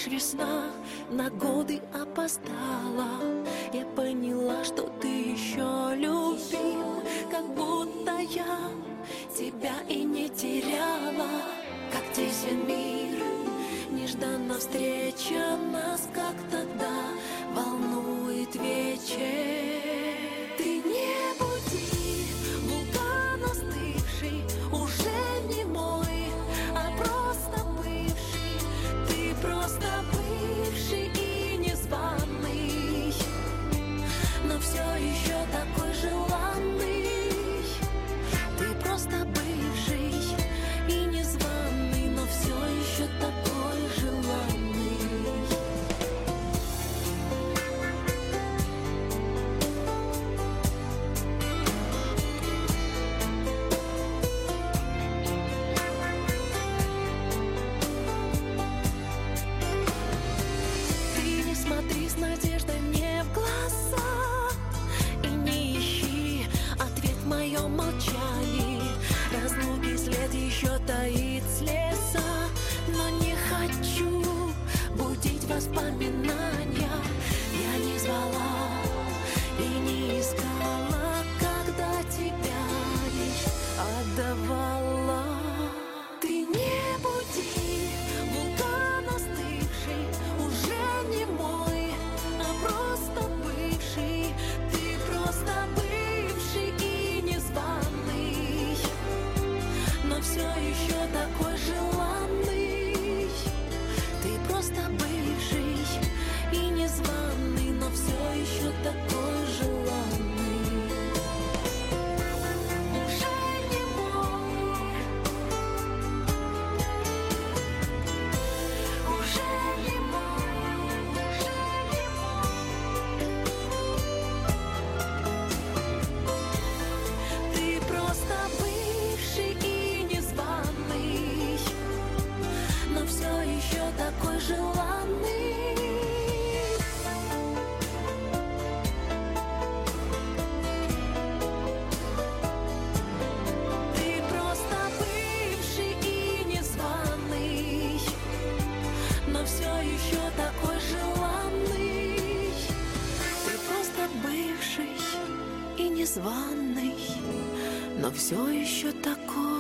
лишь весна, на годы опоздала. Я поняла, что ты еще любил, как будто я тебя и не теряла. Как тесен мир, нежданно встреча нас, как тогда волнует вечер. Ты не буди вулкан остывший, уже не мой, а просто бывший. Ты просто бывший и незваный, но все еще такой желанный. Ты просто бывший и незваный, но все еще такой желанный. Ты не смотри с надеждой мне в глаза и не ищи ответ в моем молчании. Разлуки след еще таит слеза, но не хочу будить воспоминания. Я не звала и не искала, когда тебя лишь отдавала. Ты не буди вулкан остывший, уже не мой, а просто бывший. Ты просто бывший и незваный, но все еще такой желанный. Ты просто бывший и незваный, но все еще такой желанный. Уже не мой, уже не мой, уже не мой. Ты просто бывший и незваный, но все еще такой желанный. Ты просто бывший и незваный, но все еще такой желанный. Ты просто бывший и незваный, но все еще такой